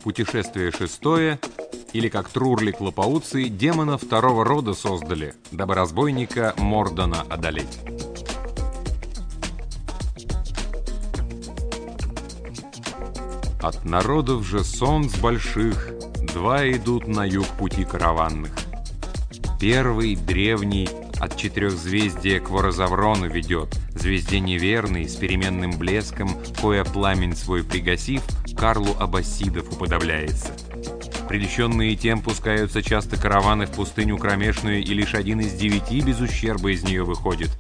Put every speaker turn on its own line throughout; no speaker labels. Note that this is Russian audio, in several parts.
путешествие шестое, или как Трурлик-лопауцы демона второго рода создали, дабы разбойника Мордана одолеть. От народов же солнц больших два идут на юг пути караванных. Первый, древний, от четырехзвездия к Ворозаврону ведет, звезде неверный, с переменным блеском, кое пламень свой пригасив, Карлу Аббасидов уподобляется. Прельщенные тем пускаются часто караваны в пустыню кромешную, и лишь один из 9 без ущерба из нее выходит.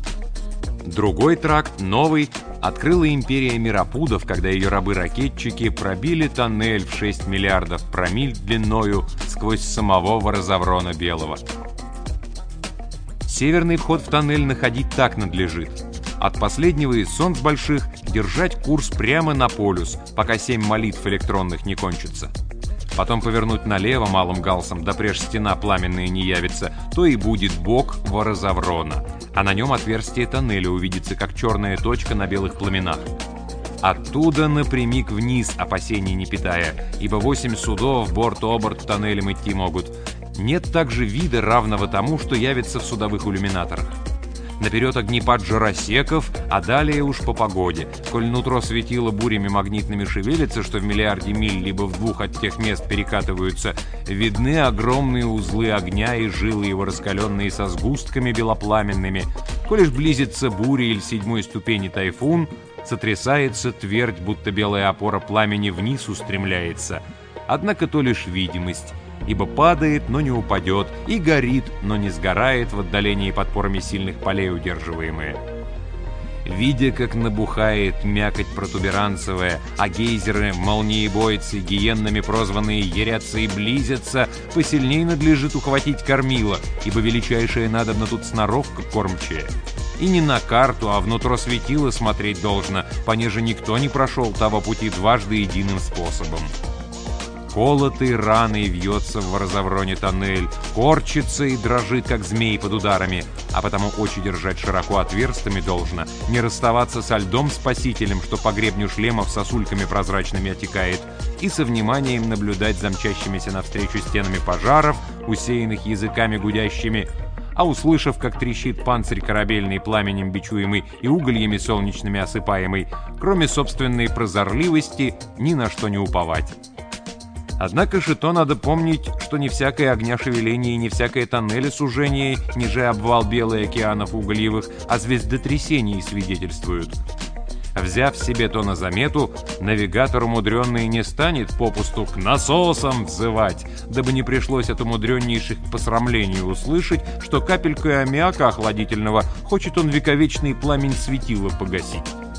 Другой тракт, новый, открыла империя Мирапудов, когда ее рабы-ракетчики пробили тоннель в 6 миллиардов промиль длиною сквозь самого Ворозаврона Белого. Северный вход в тоннель находить так надлежит. От последнего из солнц больших держать курс прямо на полюс, пока 7 молитв электронных не кончатся. Потом повернуть налево малым галсом, допреж стена пламенная не явится, то и будет бок Ворозаврона, а на нем отверстие тоннеля увидится, как черная точка на белых пламенах. Оттуда напрямик вниз, опасений не питая, ибо 8 судов борт-оборт тоннелем идти могут. Нет также вида, равного тому, что явится в судовых иллюминаторах. Наперед огнепад жаросеков, а далее уж по погоде. Коль нутро светила бурями магнитными шевелится, что в миллиарде миль либо в 2 от тех мест перекатываются, видны огромные узлы огня и жилы его раскаленные со сгустками белопламенными. Коль ж близится буря или 7-й ступени тайфун, сотрясается твердь, будто белая опора пламени вниз устремляется. Однако то лишь видимость, ибо падает, но не упадет, и горит, но не сгорает в отдалении подпорами сильных полей удерживаемые. Видя, как набухает мякоть протуберанцевая, а гейзеры, молниебойцы, гиеннами прозванные, ярятся и близятся, посильней надлежит ухватить кормила, ибо величайшая надобна тут сноровка кормчая. И не на карту, а внутрь светила смотреть должно, понеже никто не прошел того пути дважды единым способом. Колотый раной вьется в Ворозавроне тоннель, корчится и дрожит, как змей под ударами, а потому очи держать широко отверстыми должно, не расставаться со льдом спасителем, что по гребню шлемов сосульками прозрачными отекает, и со вниманием наблюдать за мчащимися навстречу стенами пожаров, усеянных языками гудящими, а услышав, как трещит панцирь корабельный пламенем бичуемый и угольями солнечными осыпаемый, кроме собственной прозорливости ни на что не уповать. Однако же то надо помнить, что не всякое огня шевеление и не всякое тоннеля сужение, ниже обвал белых океанов угольевых, а звездотрясений свидетельствуют. Взяв себе то на замету, навигатор умудренный не станет попусту к насосам взывать, дабы не пришлось от умудреннейших к посрамлению услышать, что капелькой аммиака охладительного хочет он вековечный пламень светила погасить.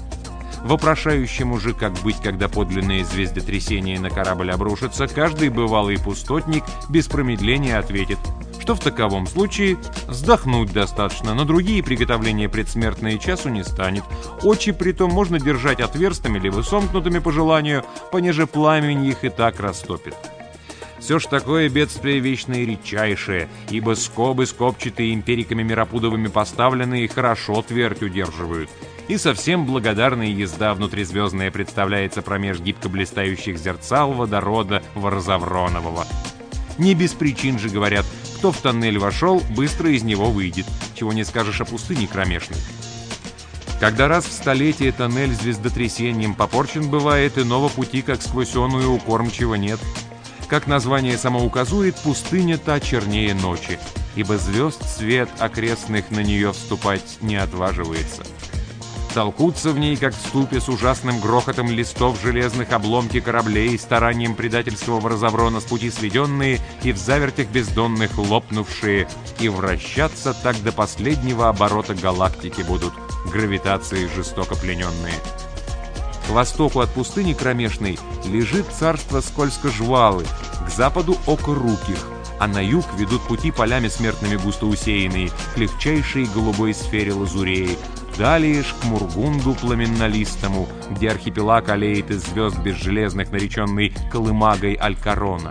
Вопрошающему же, как быть, когда подлинное звездотрясение на корабль обрушится, каждый бывалый пустотник без промедления ответит, что в таковом случае вздохнуть достаточно, но другие приготовления предсмертные часу не станет. Очи притом можно держать отверстыми либо сомкнутыми по желанию, понеже пламень их и так растопит. Все ж такое бедствие вечное и редчайшее, ибо скобы скобчатые империками Мирапудовыми поставленные хорошо твердь удерживают. И совсем благодарная езда внутризвездная представляется промеж гибко блистающих зерцал водорода Ворозавронового. Не без причин же говорят, кто в тоннель вошел, быстро из него выйдет, чего не скажешь о пустыне кромешной. Когда раз в столетие тоннель звездотрясением попорчен бывает, иного пути, как сквозь оную, у кормчего нет. Как название само указует, пустыня та чернее ночи, ибо звезд свет окрестных на нее вступать не отваживается. Толкутся в ней, как в ступе, с ужасным грохотом листов железных обломки кораблей, старанием предательского Ворозаврона с пути сведенные и в завертях бездонных лопнувшие, и вращаться так до последнего оборота галактики будут, гравитацией жестоко плененные. К востоку от пустыни кромешной лежит царство скользко-жвалы, к западу окоруких, а на юг ведут пути полями смертными густо усеянные, к легчайшей голубой сфере лазуреи, далее ж к Мургунду пламеннолистому, где архипелаг олеет из звезд безжелезных, нареченный колымагой Алькарона.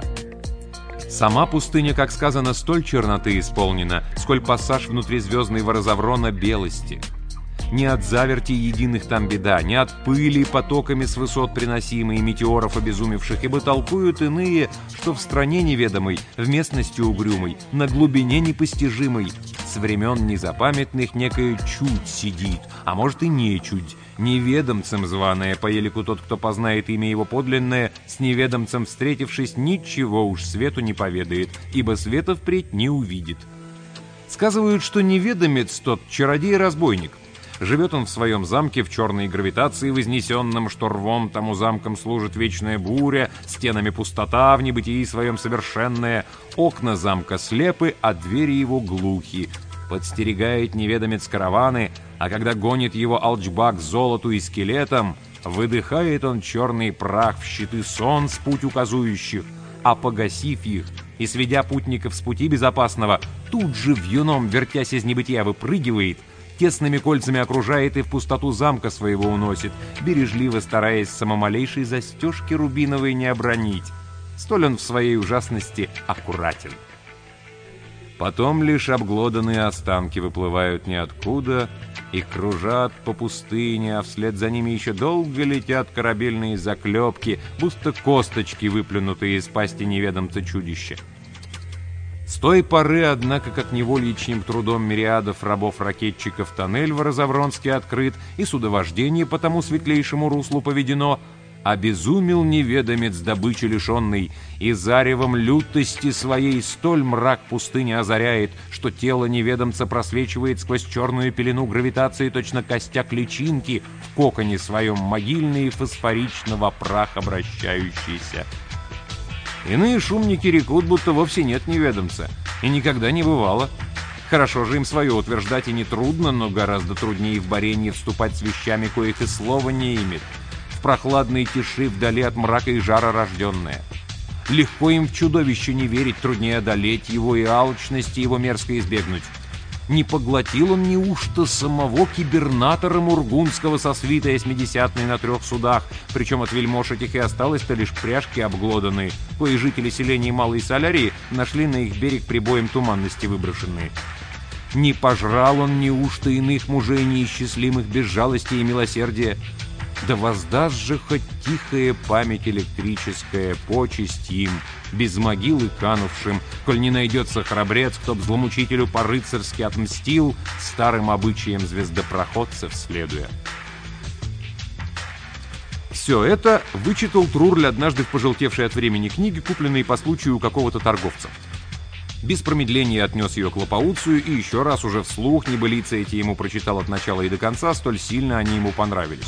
Сама пустыня, как сказано, столь черноты исполнена, сколь пассаж внутризвездной Ворозаврона белости. Не от заверти единых там беда, не от пыли потоками с высот приносимой, метеоров обезумевших, ибо толкуют иные, что в стране неведомой, в местности угрюмой, на глубине непостижимой, с времен незапамятных некое чудь сидит, а может и не чудь, неведомцем званое, по елику тот, кто познает имя его подлинное, с неведомцем встретившись, ничего уж свету не поведает, ибо света впредь не увидит. Сказывают, что неведомец тот чародей-разбойник. Живет он в своем замке в черной гравитации вознесенном, что рвом тому замком служит вечная буря, стенами пустота в небытии своем совершенная, окна замка слепы, а двери его глухи. Подстерегает неведомец караваны, а когда гонит его алчбак золоту и скелетом, выдыхает он черный прах в щиты солнц путь указующих, а погасив их и сведя путников с пути безопасного, тут же вьюном, вертясь из небытия, выпрыгивает, тесными кольцами окружает и в пустоту замка своего уносит, бережливо стараясь самомалейшей застежки рубиновой не обронить. Столь он в своей ужасности аккуратен. Потом лишь обглоданные останки выплывают ниоткуда и кружат по пустыне, а вслед за ними еще долго летят корабельные заклепки, будто косточки, выплюнутые из пасти неведомца чудища. С той поры, однако, как невольничьим трудом мириадов рабов-ракетчиков тоннель в Розавронске открыт, и судовождение по тому светлейшему руслу поведено, обезумел неведомец добычи лишенный, и заревом лютости своей столь мрак пустыни озаряет, что тело неведомца просвечивает сквозь черную пелену гравитации точно костяк личинки в коконе своем могильный фосфоричного прах обращающийся. Иные шумники рекут, будто вовсе нет неведомца, и никогда не бывало. Хорошо же им свое утверждать и нетрудно, но гораздо труднее в борении вступать с вещами, коих и слова не имет. В прохладной тиши, вдали от мрака и жара рожденное. Легко им в чудовище не верить, труднее одолеть его и алчности его мерзко избегнуть. Не поглотил он неужто самого кибернатора Мургунского со свитой 80-й на 3 судах, причем от вельмож этих и осталось-то лишь пряжки обглоданные, кои жители селений Малой Солярии нашли на их берег прибоем туманности выброшенные. Не пожрал он неужто иных мужей неисчислимых без жалости и милосердия? Да воздаст же хоть тихая память электрическая почесть им, без могилы канувшим, коль не найдется храбрец, кто б зломучителю по-рыцарски отмстил, старым обычаям звездопроходцев следуя. Все это вычитал Трурль однажды в пожелтевшей от времени книге, купленной по случаю у какого-то торговца. Без промедления отнес ее к Лопауцию и еще раз уже вслух небылицы эти ему прочитал от начала и до конца, столь сильно они ему понравились.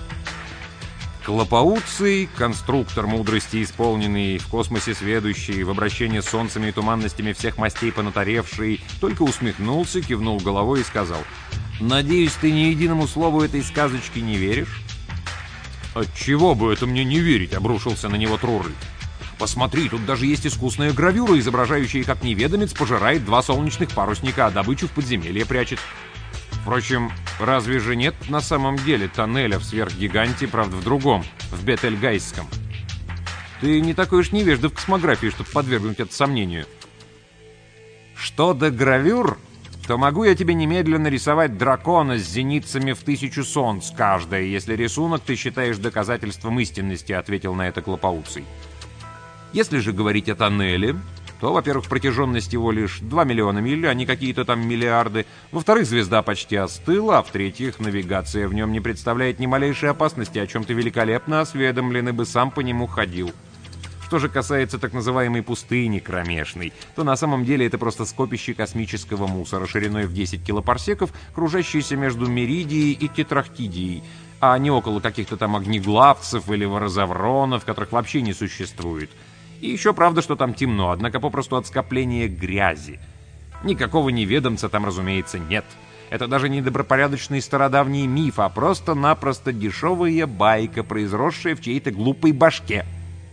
Клопауций, конструктор мудрости исполненный, в космосе сведущий, в обращении с солнцами и туманностями всех мастей понатаревший, только усмехнулся, кивнул головой и сказал: «Надеюсь, ты ни единому слову этой сказочки не веришь?» «Отчего бы это мне не верить?» — обрушился на него Трурль. «Посмотри, тут даже есть искусная гравюра, изображающая, как неведомец пожирает 2 солнечных парусника, а добычу в подземелье прячет. Впрочем, разве же нет на самом деле тоннеля в сверхгиганте, правда в другом, в Бетельгейском? Ты не такой уж невежда в космографии, чтобы подвергнуть это сомнению. Что до гравюр, то могу я тебе немедленно рисовать дракона с зеницами в 1000 солнц каждая, если рисунок ты считаешь доказательством истинности», — ответил на это Клопауций. «Если же говорить о тоннеле, то, во-первых, протяженность его лишь 2 миллиона миль, а не какие-то там миллиарды. Во-вторых, звезда почти остыла, а в-третьих, навигация в нем не представляет ни малейшей опасности, о чем ты великолепно осведомлен, и бы сам по нему ходил. Что же касается так называемой пустыни кромешной, то на самом деле это просто скопище космического мусора шириной в 10 килопарсеков, кружащееся между Меридией и Тетрахтидией, а не около каких-то там огнеглавцев или ворозавронов, которых вообще не существует. И еще правда, что там темно, однако попросту от скопления грязи. Никакого неведомца там, разумеется, нет. Это даже не добропорядочный стародавний миф, а просто-напросто дешевая байка, произросшая в чьей-то глупой башке.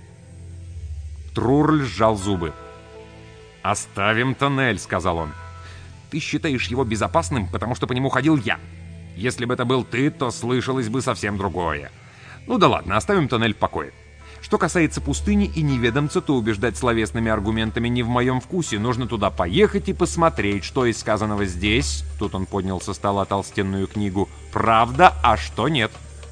Трурль сжал зубы. «Оставим тоннель», — сказал он. «Ты считаешь его безопасным, потому что по нему ходил я. Если бы это был ты, то слышалось бы совсем другое. Ну да ладно, оставим тоннель в покое. Что касается пустыни и неведомца, то убеждать словесными аргументами не в моем вкусе. Нужно туда поехать и посмотреть, что из сказанного здесь, тут он поднял со стола толстенную книгу, правда, а что нет.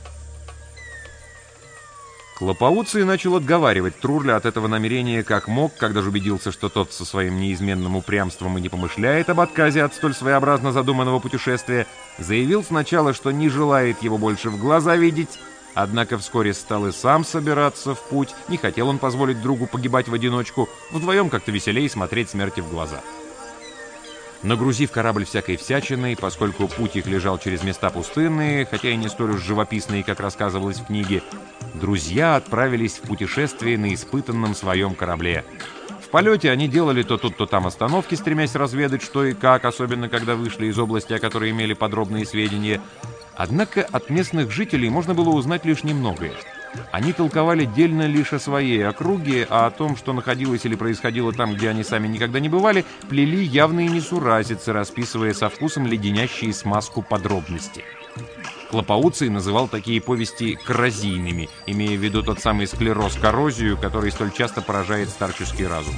Клопауций начал отговаривать Трурля от этого намерения как мог, когда же убедился, что тот со своим неизменным упрямством и не помышляет об отказе от столь своеобразно задуманного путешествия, заявил сначала, что не желает его больше в глаза видеть, однако вскоре стал и сам собираться в путь, не хотел он позволить другу погибать в одиночку, вдвоем как-то веселее смотреть смерти в глаза. Нагрузив корабль всякой всячиной, поскольку путь их лежал через места пустынные, хотя и не столь уж живописные, как рассказывалось в книге, друзья отправились в путешествие на испытанном своем корабле. В полете они делали то тут, то там остановки, стремясь разведать, что и как, особенно когда вышли из области, о которой имели подробные сведения. Однако от местных жителей можно было узнать лишь немногое. Они толковали дельно лишь о своей округе, а о том, что находилось или происходило там, где они сами никогда не бывали, плели явные несуразицы, расписывая со вкусом леденящие смазку подробности. Клопауций называл такие повести коррозийными, имея в виду тот самый склероз-коррозию, который столь часто поражает старческий разум.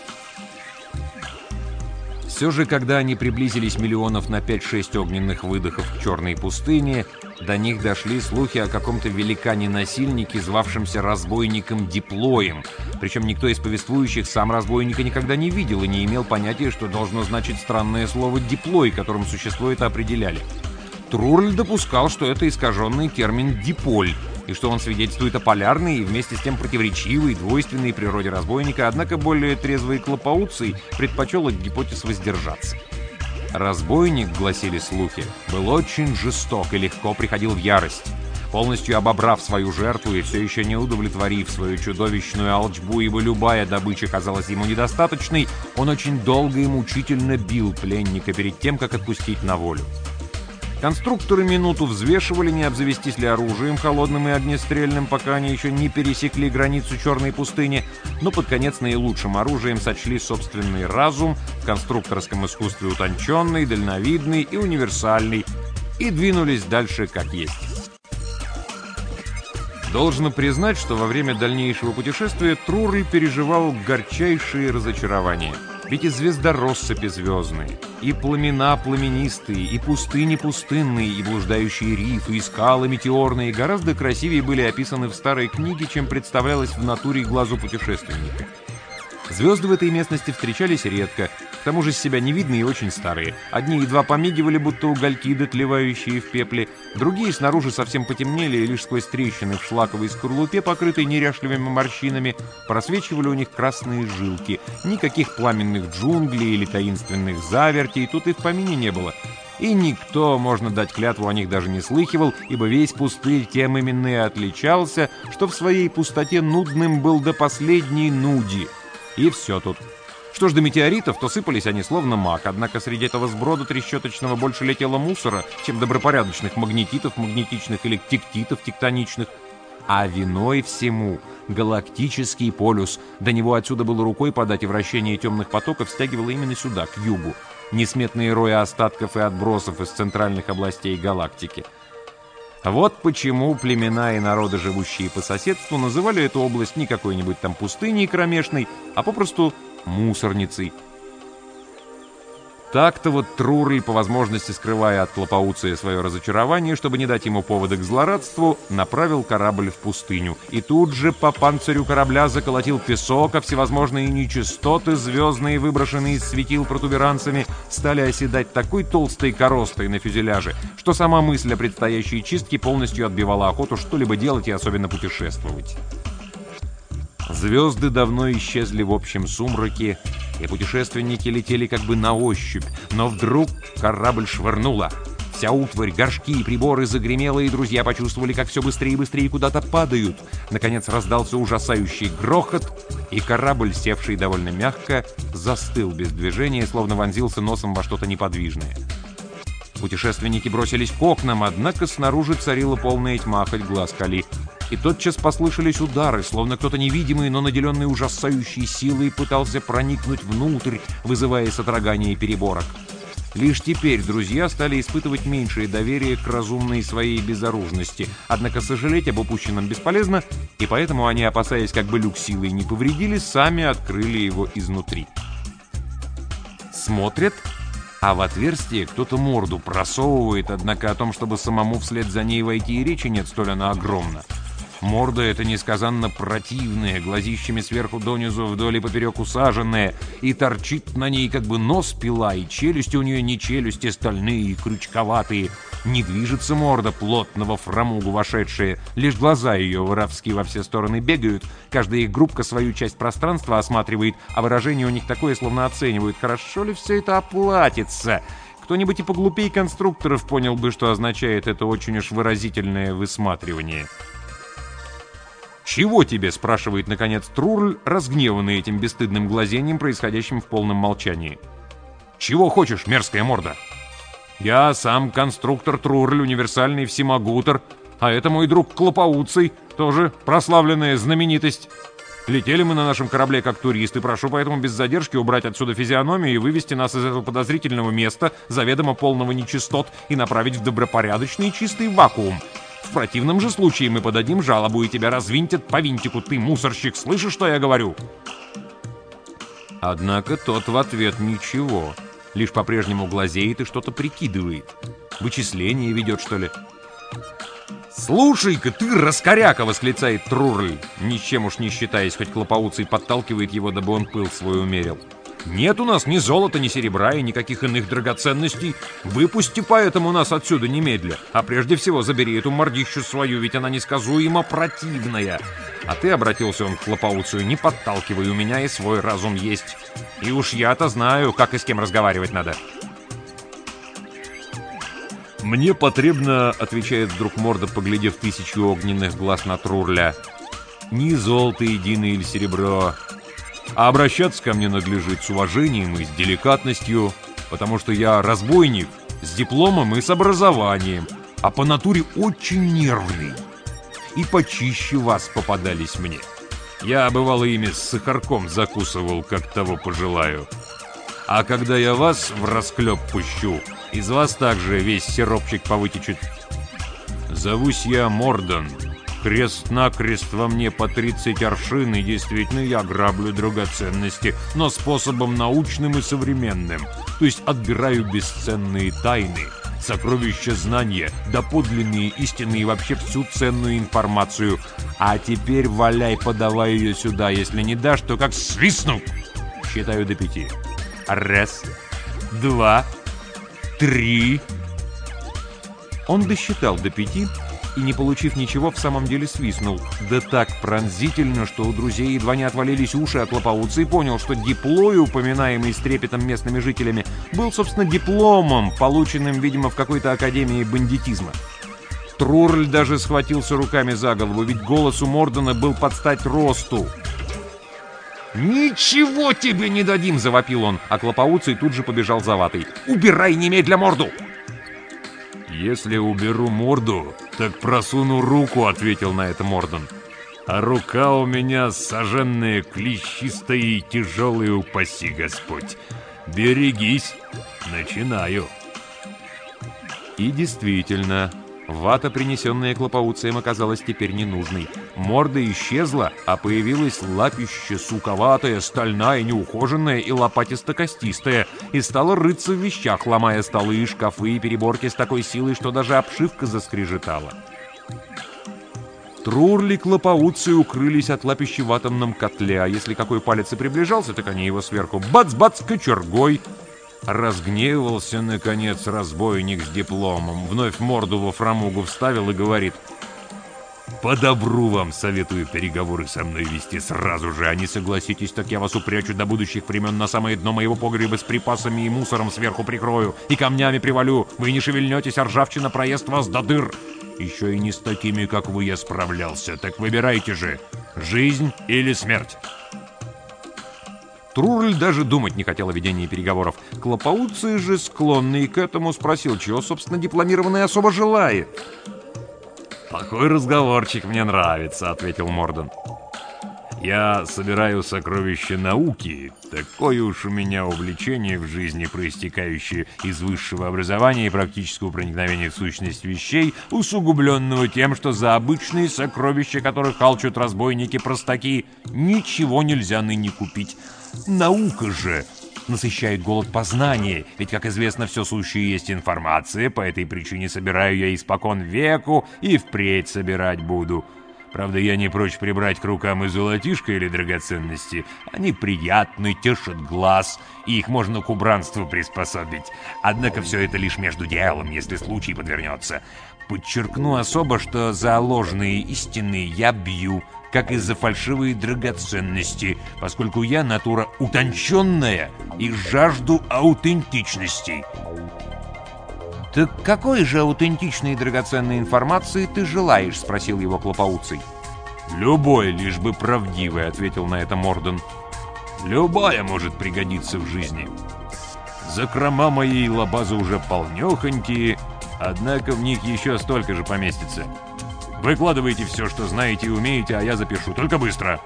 Все же, когда они приблизились миллионов на 5-6 огненных выдохов к черной пустыне, до них дошли слухи о каком-то великане-насильнике, звавшемся разбойником Диплоем. Причем никто из повествующих сам разбойника никогда не видел и не имел понятия, что должно значить странное слово «диплой», которым существо это определяли. Трурль допускал, что это искаженный термин «диполь», и что он свидетельствует о полярной и вместе с тем противоречивой, двойственной природе разбойника, однако более трезвый Клопауций предпочел от гипотез воздержаться. Разбойник, гласили слухи, был очень жесток и легко приходил в ярость. Полностью обобрав свою жертву и все еще не удовлетворив свою чудовищную алчбу, ибо любая добыча казалась ему недостаточной, он очень долго и мучительно бил пленника перед тем, как отпустить на волю. Конструкторы минуту взвешивали, не обзавестись ли оружием холодным и огнестрельным, пока они еще не пересекли границу черной пустыни, но под конец наилучшим оружием сочли собственный разум, в конструкторском искусстве утонченный, дальновидный и универсальный, и двинулись дальше как есть. Должно признать, что во время дальнейшего путешествия Трурль переживал горчайшие разочарования. Ведь и звездороссыпи звездные, и пламена пламенистые, и пустыни пустынные, и блуждающие рифы, и скалы метеорные гораздо красивее были описаны в старой книге, чем представлялось в натуре глазу путешественника. Звезды в этой местности встречались редко, к тому же с себя не видны и очень старые. Одни едва помигивали, будто угольки, дотлевающие в пепле, другие снаружи совсем потемнели, и лишь сквозь трещины в шлаковой скорлупе, покрытой неряшливыми морщинами, просвечивали у них красные жилки. Никаких пламенных джунглей или таинственных завертей тут и в помине не было. И никто, можно дать клятву, о них даже не слыхивал, ибо весь пустырь тем именно и отличался, что в своей пустоте нудным был до последней нуди. И все тут. Что ж до метеоритов, то сыпались они словно мак, однако среди этого сброда трещоточного больше летело мусора, чем добропорядочных магнетитов, магнетичных или тектитов, тектоничных. А виной всему галактический полюс. До него отсюда было рукой подать, и вращение темных потоков стягивало именно сюда, к югу. Несметные рои остатков и отбросов из центральных областей галактики. Вот почему племена и народы, живущие по соседству, называли эту область не какой-нибудь там пустыней кромешной, а попросту мусорницей. Так-то вот Трурль, по возможности скрывая от Клопауция свое разочарование, чтобы не дать ему повода к злорадству, направил корабль в пустыню. И тут же по панцирю корабля заколотил песок, а всевозможные нечистоты, звездные, выброшенные из светил протуберанцами, стали оседать такой толстой коростой на фюзеляже, что сама мысль о предстоящей чистке полностью отбивала охоту что-либо делать и особенно путешествовать. Звезды давно исчезли в общем сумраке, и путешественники летели как бы на ощупь, но вдруг корабль швырнуло. Вся утварь, горшки и приборы загремела, и друзья почувствовали, как все быстрее и быстрее куда-то падают. Наконец раздался ужасающий грохот, и корабль, севший довольно мягко, застыл без движения, словно вонзился носом во что-то неподвижное. Путешественники бросились к окнам, однако снаружи царила полная тьма, хоть глаз кали. И тотчас послышались удары, словно кто-то невидимый, но наделенный ужасающей силой пытался проникнуть внутрь, вызывая содрогание переборок. Лишь теперь друзья стали испытывать меньшее доверие к разумной своей безоружности, однако сожалеть об упущенном бесполезно, и поэтому они, опасаясь, как бы люк силой не повредили, сами открыли его изнутри. Смотрят, а в отверстие кто-то морду просовывает, однако о том, чтобы самому вслед за ней войти, и речи нет, столь она огромна. Морда эта несказанно противная, глазищами сверху донизу вдоль и поперек усаженная, и торчит на ней как бы нос пила, и челюсти у нее не челюсти, стальные и крючковатые. Не движется морда плотного фрамугу вошедшая, лишь глаза ее воровски во все стороны бегают, каждая их группка свою часть пространства осматривает, а выражение у них такое, словно оценивают, хорошо ли все это оплатится. Кто-нибудь и поглупей конструкторов понял бы, что означает это очень уж выразительное высматривание. «Чего тебе?» — спрашивает, наконец, Трурль, разгневанный этим бесстыдным глазением, происходящим в полном молчании. «Чего хочешь, мерзкая морда?» «Я сам конструктор Трурль, универсальный всемогутер, а это мой друг Клопауций, тоже прославленная знаменитость. Летели мы на нашем корабле как туристы, прошу поэтому без задержки убрать отсюда физиономию и вывести нас из этого подозрительного места, заведомо полного нечистот, и направить в добропорядочный и чистый вакуум. В противном же случае мы подадим жалобу, и тебя развинтят по винтику, ты мусорщик, слышишь, что я говорю?» Однако тот в ответ ничего, лишь по-прежнему глазеет и что-то прикидывает. Вычисление ведет, что ли? «Слушай-ка ты, раскоряка!» — восклицает Трурль, ничем уж не считаясь, хоть Клопауций подталкивает его, дабы он пыл свой умерил. «Нет у нас ни золота, ни серебра и никаких иных драгоценностей. Выпусти поэтому нас отсюда немедля. А прежде всего забери эту мордищу свою, ведь она несказуемо противная. А ты, — обратился он к Клопауцию, — не подталкивай, у меня и свой разум есть. И уж я-то знаю, как и с кем разговаривать надо». «Мне потребно, — отвечает вдруг морда, поглядев тысячу огненных глаз на Трурля, — ни золото единое или серебро, а обращаться ко мне надлежит с уважением и с деликатностью, потому что я разбойник с дипломом и с образованием, а по натуре очень нервный. И почище вас попадались мне. Я, бывало, ими с сахарком закусывал, как того пожелаю. А когда я вас в расклеп пущу, из вас также весь сиропчик повытечет. Зовусь я Мордан. Крест-накрест во мне по 30 аршин, и действительно я граблю драгоценности, но способом научным и современным, то есть отбираю бесценные тайны, сокровища знания, доподлинные истины и вообще всю ценную информацию. А теперь валяй, подавай ее сюда, если не дашь, то как свистну. Считаю до 5. 1, 2, 3. Он досчитал до 5 и, не получив ничего, в самом деле свистнул. Да так пронзительно, что у друзей едва не отвалились уши, а Клопауций понял, что диплой, упоминаемый с трепетом местными жителями, был, собственно, дипломом, полученным, видимо, в какой-то академии бандитизма. Трурль даже схватился руками за голову, ведь голос у Мордана был под стать росту. «Ничего тебе не дадим!» — завопил он, а Клопауций тут же побежал за ватой. «Убирай немедля морду!» «Если уберу морду, так просуну руку», — ответил на это Мордан. «А рука у меня сожженная, клещистая и тяжелая, упаси Господь. Берегись, начинаю». И действительно, вата, принесенная Клопауцием, оказалась теперь ненужной. Морда исчезла, а появилась лапища суковатая, стальная, неухоженная и лопатисто-костистая, и стала рыться в вещах, ломая столы, шкафы и переборки с такой силой, что даже обшивка заскрежетала. Трурли Клопауций укрылись от лапищи в атомном котле, а если какой палец и приближался, так они его сверху бац-бац кочергой. Разгневался, наконец, разбойник с дипломом, вновь морду во фрамугу вставил и говорит: «По добру вам советую переговоры со мной вести сразу же, а не согласитесь, так я вас упрячу до будущих времен на самое дно моего погреба с припасами и мусором сверху прикрою, и камнями привалю, вы не шевельнетесь, а ржавчина проест вас до дыр. Еще и не с такими, как вы, я справлялся, так выбирайте же, жизнь или смерть». Трурль даже думать не хотел о ведении переговоров. Клопауций же, склонный к этому, спросил, чего, собственно, дипломированный особо желает. «Такой разговорчик мне нравится», — ответил Мордан.
Я собираю сокровища науки. Такое уж у меня увлечение в жизни, проистекающее из высшего образования и практического проникновения в сущность вещей, усугубленного тем, что за обычные сокровища, которых алчут разбойники-простаки, ничего нельзя ныне купить. Наука же насыщает голод познания, ведь, как известно, все сущее есть информация, по этой причине собираю я испокон веку и впредь собирать буду. Правда, я не прочь прибрать к рукам и золотишко или драгоценности. Они приятны, тешат глаз, и их можно к убранству приспособить. Однако все это лишь между делом, если случай подвернется. Подчеркну особо, что за ложные истины я бью, как и за фальшивые драгоценности, поскольку я натура утонченная и жажду аутентичности.
«Так какой же аутентичной и драгоценной информации ты желаешь?» — спросил его Клопоуций.
«Любой, лишь бы правдивый», — ответил на это Морден. «Любая может пригодиться в жизни. Закрома моей лабазы уже полнёхонькие, однако в них еще столько же поместится. Выкладывайте все, что знаете и умеете, а я запишу. Только быстро!»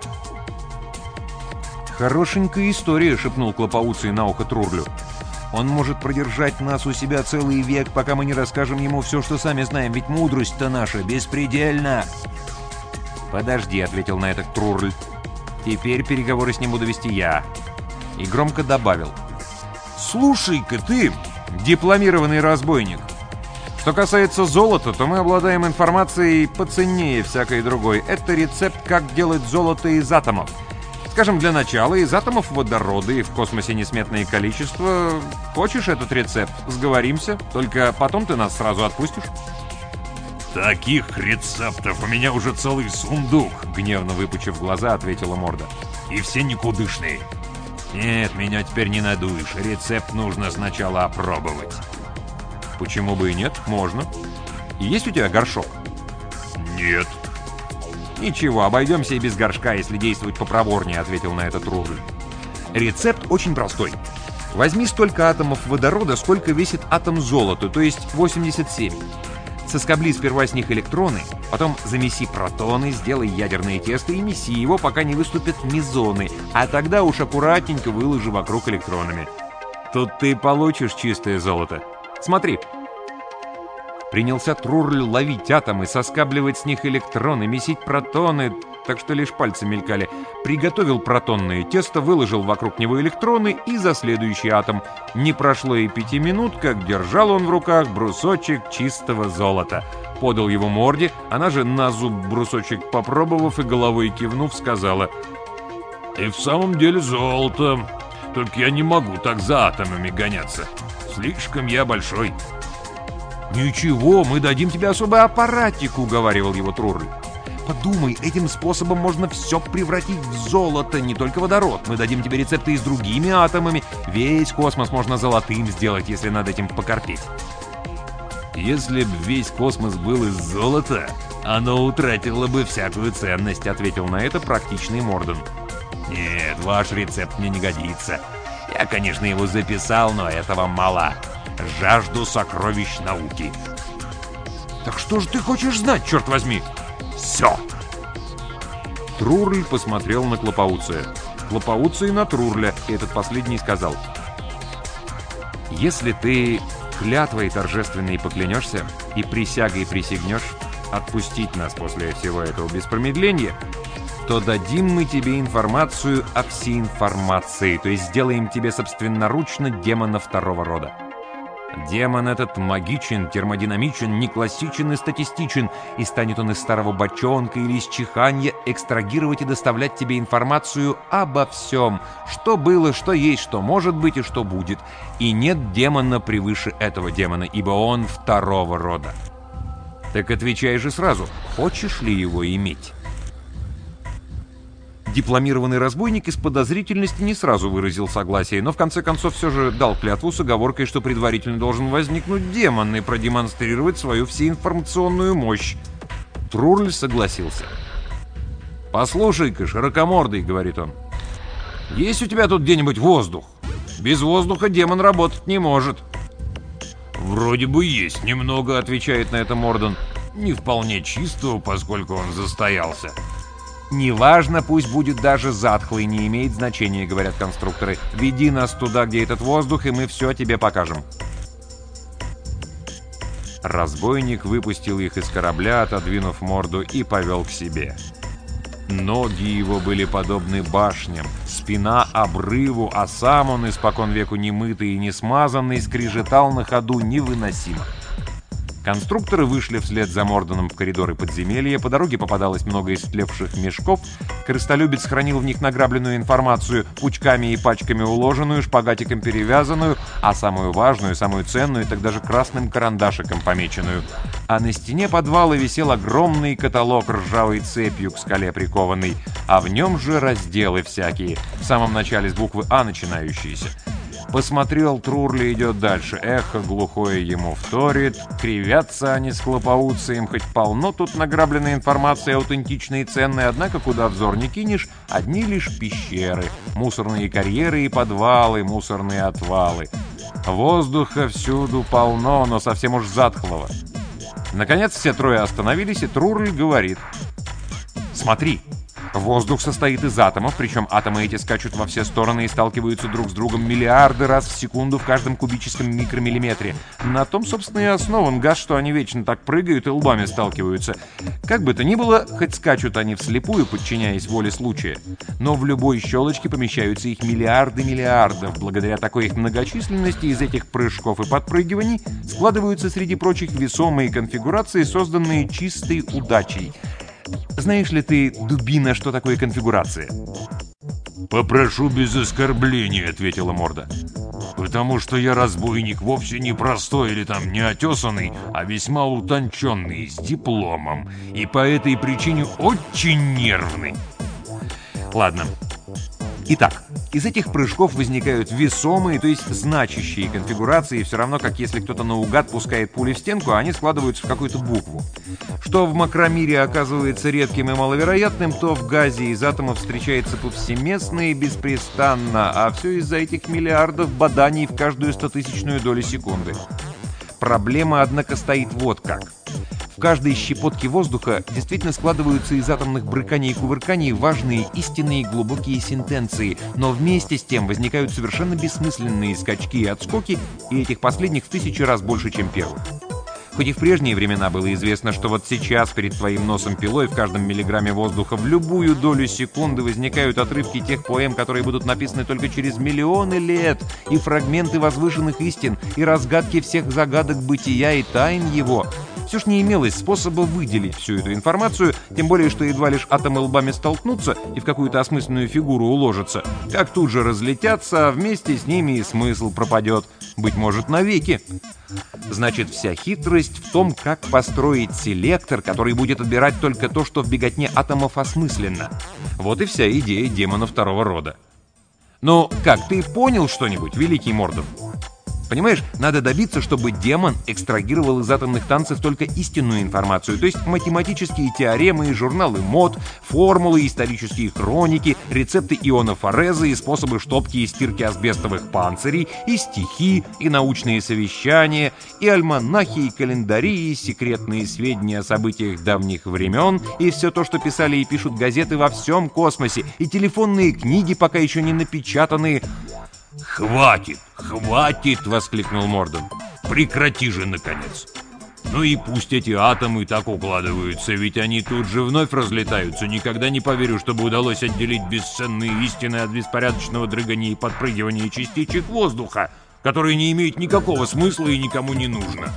«Хорошенькая история», — шепнул Клопоуций на ухо Трурлю. «Он может продержать нас у себя целый век, пока мы не расскажем ему все, что сами знаем, ведь мудрость-то наша беспредельна». «Подожди», — ответил на это Трурль. «Теперь переговоры с ним буду вести я». И громко добавил: «Слушай-ка ты, дипломированный разбойник. Что касается золота, то мы обладаем информацией поценнее всякой другой. Это рецепт, как делать золото из атомов. Скажем, для начала, из атомов водорода и в космосе несметное количество. Хочешь этот рецепт? Сговоримся, только потом ты нас сразу отпустишь».
«Таких рецептов у меня уже целый сундук», — гневно выпучив глаза, ответила Морда. «И все никудышные. Нет, меня теперь не надуешь. Рецепт нужно сначала опробовать».
«Почему бы и нет? Можно. И есть у тебя горшок?»
«Нет».
«Ничего, обойдемся и без горшка, если действовать попроворнее», — ответил на это Трурль. «Рецепт очень простой. Возьми столько атомов водорода, сколько весит атом золота, то есть 87. Соскобли сперва с них электроны, потом замеси протоны, сделай ядерное тесто и меси его, пока не выступят мезоны, а тогда уж аккуратненько выложи вокруг электронами. Тут ты получишь чистое золото. Смотри». Принялся Трурль ловить атомы, соскабливать с них электроны, месить протоны, так что лишь пальцы мелькали. Приготовил протонное тесто, выложил вокруг него электроны и за следующий атом. Не прошло и 5 минут, как держал он в руках брусочек чистого золота. Подал его Морде, она же на зуб брусочек попробовав и головой кивнув, сказала: «И в самом деле золото, только я не могу так за атомами гоняться. Слишком я большой». «Ничего, мы дадим тебе особый аппаратик», — уговаривал его Трурль. «Подумай, этим способом можно все превратить в золото, не только водород. Мы дадим тебе рецепты и с другими атомами. Весь космос можно золотым сделать, если над этим покорпеть».
«Если б весь космос был из золота, оно утратило бы всякую ценность», — ответил на это практичный Морден. «Нет, ваш рецепт мне не годится. Я, конечно, его записал, но этого мало. Жажду сокровищ науки».
«Так что же ты хочешь знать, черт возьми?»
«Все!»
Трурль посмотрел на Клопоуция. Клопоуций на Трурля, и этот последний сказал: «Если ты клятвой торжественной поклянешься и присягой присягнешь отпустить нас после всего этого без промедления, то дадим мы тебе информацию о всеинформации, то есть сделаем тебе собственноручно демона второго рода. Демон этот магичен, термодинамичен, неклассичен и статистичен, и станет он из старого бочонка или из чиханья экстрагировать и доставлять тебе информацию обо всем, что было, что есть, что может быть и что будет. И нет демона превыше этого демона, ибо он второго рода. Так отвечай же сразу, хочешь ли его иметь?» Дипломированный разбойник из подозрительности не сразу выразил согласие, но в конце концов все же дал клятву с оговоркой, что предварительно должен возникнуть демон и продемонстрировать свою всеинформационную мощь. Трурль согласился. «Послушай-ка, широкомордый, — говорит он, — есть у тебя тут где-нибудь воздух? Без воздуха демон работать не может».
«Вроде бы есть немного, — отвечает на это Морден, — не вполне чистого, поскольку он застоялся.
«Неважно, пусть будет даже затхлый, не имеет значения», — говорят конструкторы. «Веди нас туда, где этот воздух, и мы все тебе покажем». Разбойник выпустил их из корабля, отодвинув морду, и повел к себе. Ноги его были подобны башням, спина — обрыву, а сам он, испокон веку немытый и не смазанный, скрежетал на ходу невыносимо. Конструкторы вышли вслед за Морданом в коридоры подземелья, по дороге попадалось много истлевших мешков, крыстолюбец хранил в них награбленную информацию, пучками и пачками уложенную, шпагатиком перевязанную, а самую важную, самую ценную, так даже красным карандашиком помеченную. А на стене подвала висел огромный каталог ржавой цепью к скале прикованный, а в нем же разделы всякие, в самом начале с буквы «А» начинающиеся. Посмотрел, Трурли идет дальше, эхо глухое ему вторит, кривятся они, схлопаются, им хоть полно тут награбленной информации аутентичной и ценной, однако куда взор не кинешь, одни лишь пещеры, мусорные карьеры и подвалы, мусорные отвалы. Воздуха всюду полно, но совсем уж затхлого. Наконец все трое остановились, и Трурли говорит: «Смотри! Воздух состоит из атомов, причем атомы эти скачут во все стороны и сталкиваются друг с другом миллиарды раз в секунду в каждом кубическом микромиллиметре. На том, собственно, и основан газ, что они вечно так прыгают и лбами сталкиваются. Как бы то ни было, хоть скачут они вслепую, подчиняясь воле случая, но в любой щелочке помещаются их миллиарды миллиардов. Благодаря такой их многочисленности из этих прыжков и подпрыгиваний складываются среди прочих весомые конфигурации, созданные чистой удачей. Знаешь ли ты, дубина, что такое конфигурация?»
«Попрошу без оскорбления», — ответила Морда. «Потому что я разбойник вовсе не простой или там не отесанный, а весьма утонченный, с дипломом, и по этой причине очень нервный».
«Ладно. Итак, из этих прыжков возникают весомые, то есть значащие конфигурации, все равно как если кто-то наугад пускает пули в стенку, а они складываются в какую-то букву. Что в макромире оказывается редким и маловероятным, то в газе из атомов встречается повсеместно и беспрестанно, а все из-за этих миллиардов боданий в каждую 100-тысячную долю секунды. Проблема, однако, стоит вот как. В каждой щепотке воздуха действительно складываются из атомных брыканий и кувырканий важные, истинные глубокие сентенции, но вместе с тем возникают совершенно бессмысленные скачки и отскоки, и этих последних в 1000 раз больше, чем первых. Хоть и в прежние времена было известно, что вот сейчас перед твоим носом пилой в каждом миллиграмме воздуха в любую долю секунды возникают отрывки тех поэм, которые будут написаны только через миллионы лет, и фрагменты возвышенных истин, и разгадки всех загадок бытия и тайн его. Все ж не имелось способа выделить всю эту информацию, тем более, что едва лишь атомы лбами столкнутся и в какую-то осмысленную фигуру уложатся, как тут же разлетятся, а вместе с ними и смысл пропадет, быть может, навеки. Значит, вся хитрость в том, как построить селектор, который будет отбирать только то, что в беготне атомов осмысленно. Вот и вся идея демона второго рода. Ну, как, ты понял что-нибудь, великий Мордов? Понимаешь, надо добиться, чтобы демон экстрагировал из атомных танцев только истинную информацию, то есть математические теоремы и журналы мод, формулы, исторические хроники, рецепты ионофореза и способы штопки и стирки асбестовых панцирей, и стихи, и научные совещания, и альманахи, и календари, и секретные сведения о событиях давних времен, и все то, что писали и пишут газеты во всем космосе, и телефонные книги, пока еще не напечатанные.
«Хватит, хватит!» — воскликнул Мордан. «Прекрати же, наконец! Ну и пусть эти атомы так укладываются, ведь они тут же вновь разлетаются. Никогда не поверю, чтобы удалось отделить бесценные истины от беспорядочного дрыгания и подпрыгивания частичек воздуха, которые не имеют никакого смысла и никому не нужно».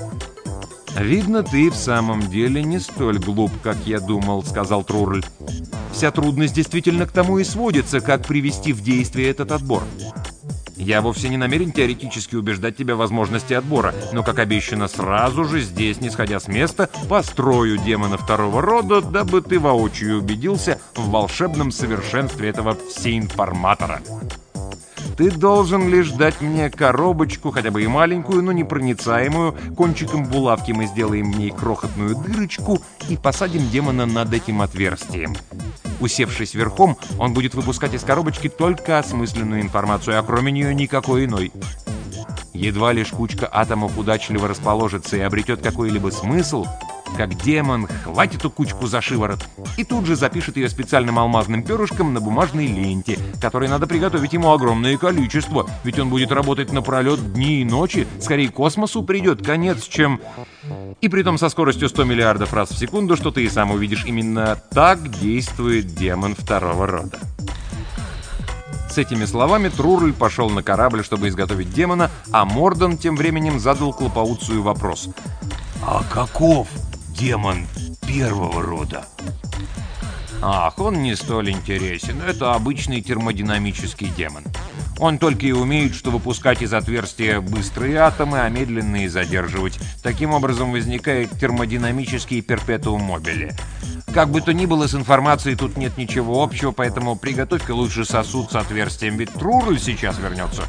«Видно, ты в самом деле не столь глуп, как я думал», — сказал Трурль. «Вся трудность действительно к тому и сводится, как привести в действие этот отбор. Я вовсе не намерен теоретически убеждать тебя в возможности отбора, но, как обещано, сразу же здесь, не сходя с места, построю демона второго рода, дабы ты воочию убедился в волшебном совершенстве этого всеинформатора. Ты должен лишь дать мне коробочку, хотя бы и маленькую, но непроницаемую. Кончиком булавки мы сделаем в ней крохотную дырочку и посадим демона над этим отверстием. Усевшись верхом, он будет выпускать из коробочки только осмысленную информацию, а кроме нее никакой иной. Едва лишь кучка атомов удачливо расположится и обретет какой-либо смысл, как демон хватит эту кучку за шиворот и тут же запишет ее специальным алмазным перышком на бумажной ленте, которой надо приготовить ему огромное количество, ведь он будет работать напролет дни и ночи, скорее космосу придет конец, чем... И притом со скоростью 100 миллиардов раз в секунду, что ты и сам увидишь, именно так действует демон второго рода. С этими словами Трурель пошел на корабль, чтобы изготовить демона, а Мордан тем временем задал Клопауцию вопрос.
«А каков демон первого рода?»
Ах, он не столь интересен. Это обычный термодинамический демон. Он только и умеет, что выпускать из отверстия быстрые атомы, а медленные задерживать. Таким образом возникает термодинамический перпетуум мобиле. Как бы то ни было, с информацией тут нет ничего общего, поэтому приготовь-ка лучше сосуд с отверстием, ведь Трурель сейчас вернется.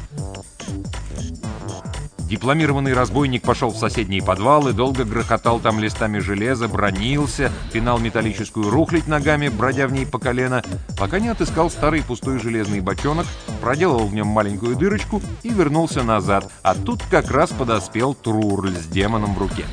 Дипломированный разбойник пошел в соседний подвал и долго грохотал там листами железа, бранился, пинал металлическую рухлядь ногами, бродя в ней по колено, пока не отыскал старый пустой железный бочонок, проделал в нем маленькую дырочку и вернулся назад, а тут как раз подоспел Трурель с демоном в руке.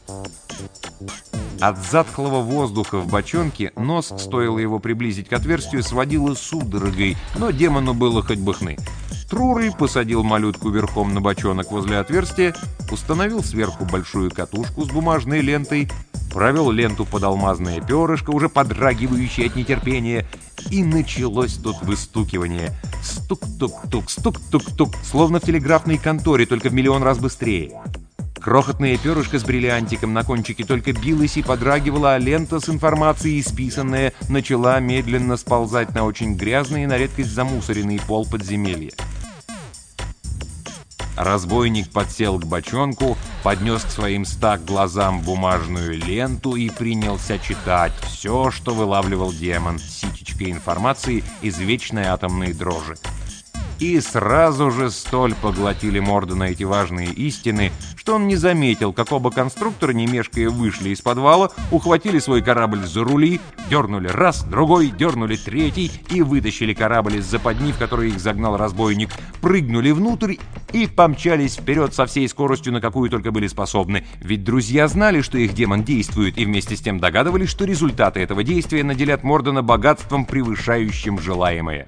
От затхлого воздуха в бочонке нос, стоило его приблизить к отверстию, сводило судорогой, но демону было хоть бы хны. Трурель посадил малютку верхом на бочонок возле отверстия, установил сверху большую катушку с бумажной лентой, провел ленту под алмазное перышко, уже подрагивающее от нетерпения, и началось тут выстукивание. Стук-тук-тук, стук-тук-тук, словно в телеграфной конторе, только в миллион раз быстрее. Крохотное перышко с бриллиантиком на кончике только билось и подрагивало, а лента с информацией, исписанная, начала медленно сползать на очень грязный и на редкость замусоренный пол подземелья. Разбойник подсел к бочонку, поднес к своим 100 глазам бумажную ленту и принялся читать все, что вылавливал демон, ситечкой информации из вечной атомной дрожи. И сразу же столь поглотили Мордана эти важные истины, что он не заметил, как оба конструктора, не мешкая, вышли из подвала, ухватили свой корабль за рули, дернули раз, другой, дернули третий и вытащили корабль из западни, в который их загнал разбойник, прыгнули внутрь и помчались вперед со всей скоростью, на какую только были способны. Ведь друзья знали, что их демон действует, и вместе с тем догадывались, что результаты этого действия наделят Мордана богатством, превышающим желаемое.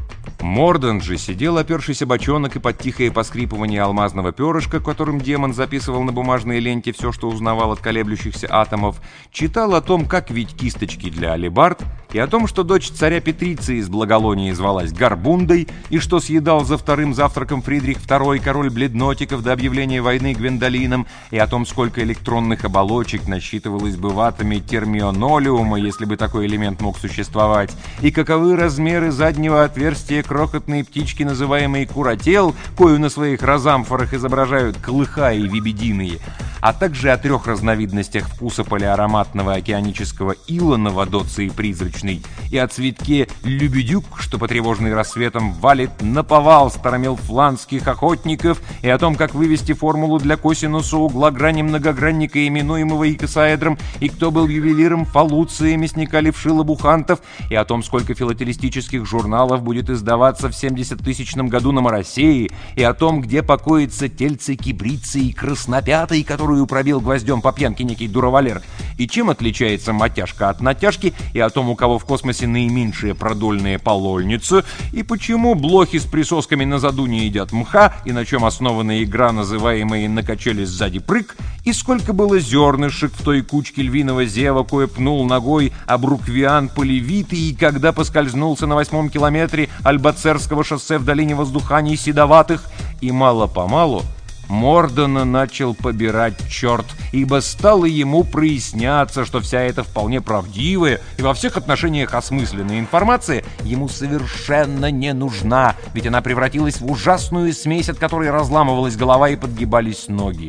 Мордан же сидел, опершийся бочонок, и под тихое поскрипывание алмазного перышка, которым демон записывал на бумажной ленте все, что узнавал от колеблющихся атомов, читал о том, как вить кисточки для алебард, и о том, что дочь царя Петриции из Благолонии звалась Горбундой, и что съедал за вторым завтраком Фридрих II, король бледнотиков, до объявления войны Гвендолином, и о том, сколько электронных оболочек насчитывалось бы в атоме термионолиума, если бы такой элемент мог существовать, и каковы размеры заднего отверстия крохотные птички, называемые куротел, кою на своих розамфорах изображают клыха и вибединые, а также о 3 разновидностях вкуса полиароматного океанического ила на водоции призрачной, и о цветке любедюк, что потревоженный рассветом валит наповал старомелфландских охотников, и о том, как вывести формулу для косинуса угла грани многогранника, именуемого икосаэдром, и кто был ювелиром Фалуция, мясника Левшила Бухантов, и о том, сколько филателистических журналов будет издаваться в 70-тысячном году на Моросее, и о том, где покоится тельце кибрицы и краснопятой, которую пробил гвоздем по пьянке некий дуравалер, и чем отличается мотяжка от натяжки, и о том, у кого в космосе наименьшая продольная полольница, и почему блохи с присосками на заду не едят мха, и на чем основана игра, называемая «на качели сзади прыг», и сколько было зернышек в той кучке львиного зева, кое пнул ногой обруквиан полевитый, и когда поскользнулся на 8-м километре Альбацерского шоссе в долине воздуханий седоватых, и мало-помалу Мордана начал побирать черт, ибо стало ему проясняться, что вся эта вполне правдивая и во всех отношениях осмысленная информация ему совершенно не нужна, ведь она превратилась в ужасную смесь, от которой разламывалась голова и подгибались ноги.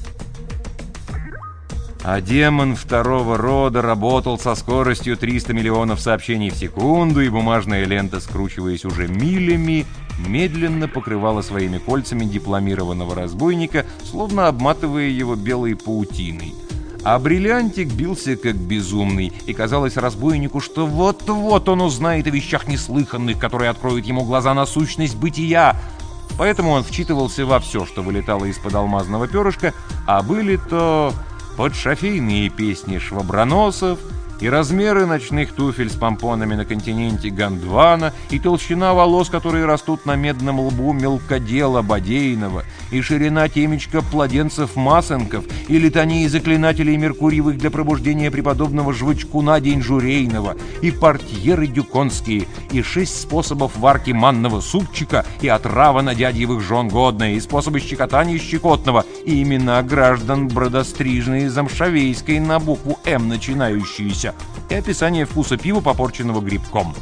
А демон второго рода работал со скоростью 300 миллионов сообщений в секунду, и бумажная лента, скручиваясь уже милями, медленно покрывала своими кольцами дипломированного разбойника, словно обматывая его белой паутиной. А бриллиантик бился как безумный, и казалось разбойнику, что вот-вот он узнает о вещах неслыханных, которые откроют ему глаза на сущность бытия. Поэтому он вчитывался во все, что вылетало из-под алмазного перышка, а были то под шофейные песни шваброносов, и размеры ночных туфель с помпонами на континенте Гондвана, и толщина волос, которые растут на медном лбу мелкодела Бодейного, и ширина темечка плоденцев-масонков, и литании заклинателей Меркурьевых для пробуждения преподобного Жвычкуна День-Журейного, и портьеры дюконские, и 6 способов варки манного супчика, и отрава на дядьевых жен годная, и способы щекотания щекотного, и имена граждан бродострижные замшавейской на букву «М» начинающиеся, и описание вкуса пива, попорченного грибком.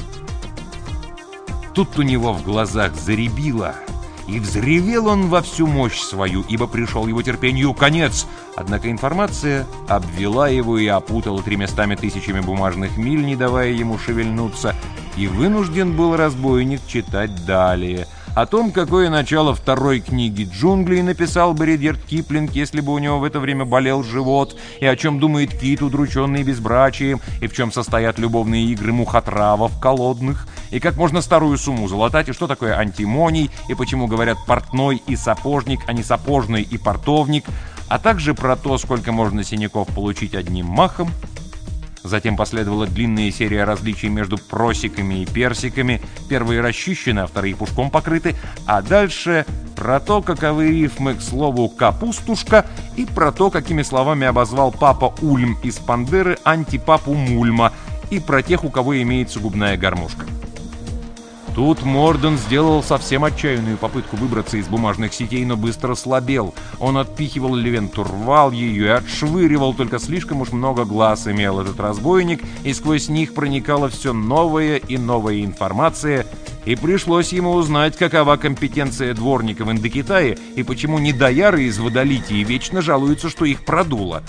Тут у него в глазах зарябило, и взревел он во всю мощь свою, ибо пришел его терпению конец. Однако информация обвела его и опутала 300 тысячами бумажных миль, не давая ему шевельнуться, и вынужден был разбойник читать далее. О том, какое начало второй книги «Джунглей» написал бы Редьярд Киплинг, если бы у него в это время болел живот, и о чем думает Кит, удрученный безбрачием, и в чем состоят любовные игры мухотравов колодных, и как можно старую сумму залатать, и что такое антимоний, и почему говорят «портной» и «сапожник», а не «сапожный» и «портовник», а также про то, сколько можно синяков получить одним махом. Затем последовала длинная серия различий между просеками и персиками. Первые расчищены, а вторые пушком покрыты. А дальше про то, каковы рифмы к слову «капустушка», и про то, какими словами обозвал папа Ульм из Пандеры антипапу Мульма, и про тех, у кого имеется губная гармошка. Тут Морден сделал совсем отчаянную попытку выбраться из бумажных сетей, но быстро слабел. Он отпихивал Левенту, рвал ее и отшвыривал, только слишком уж много глаз имел этот разбойник, и сквозь них проникала все новая и новая информация, и пришлось ему узнать, какова компетенция дворника в Индокитае и почему недояры из Водолитии вечно жалуются, что их продуло.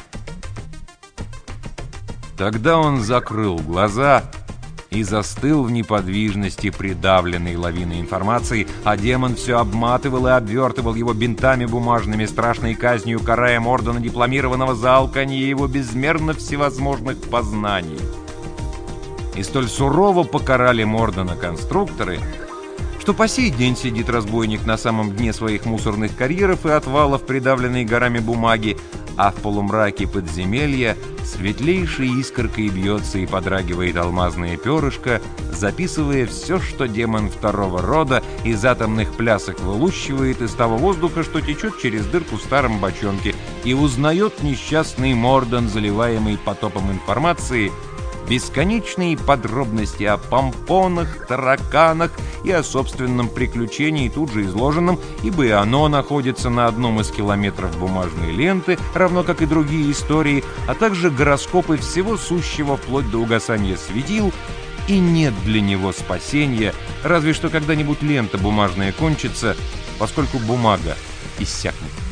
Тогда он закрыл глаза и застыл в неподвижности, придавленной лавиной информации, а демон все обматывал и обвертывал его бинтами бумажными, страшной казнью карая Мордена дипломированного за алканье его безмерно всевозможных познаний. И столь сурово покарали Мордена конструкторы, что по сей день сидит разбойник на самом дне своих мусорных карьеров и отвалов, придавленной горами бумаги, а в полумраке подземелья светлейшей искоркой бьется и подрагивает алмазное перышко, записывая все, что демон второго рода из атомных плясок вылущивает из того воздуха, что течет через дырку в старом бочонке, и узнает несчастный Морден, заливаемый потопом информации, бесконечные подробности о помпонах, тараканах и о собственном приключении, тут же изложенном, ибо и оно находится на одном из километров бумажной ленты, равно как и другие истории, а также гороскопы всего сущего вплоть до угасания светил, и нет для него спасения, разве что когда-нибудь лента бумажная кончится, поскольку бумага иссякнет.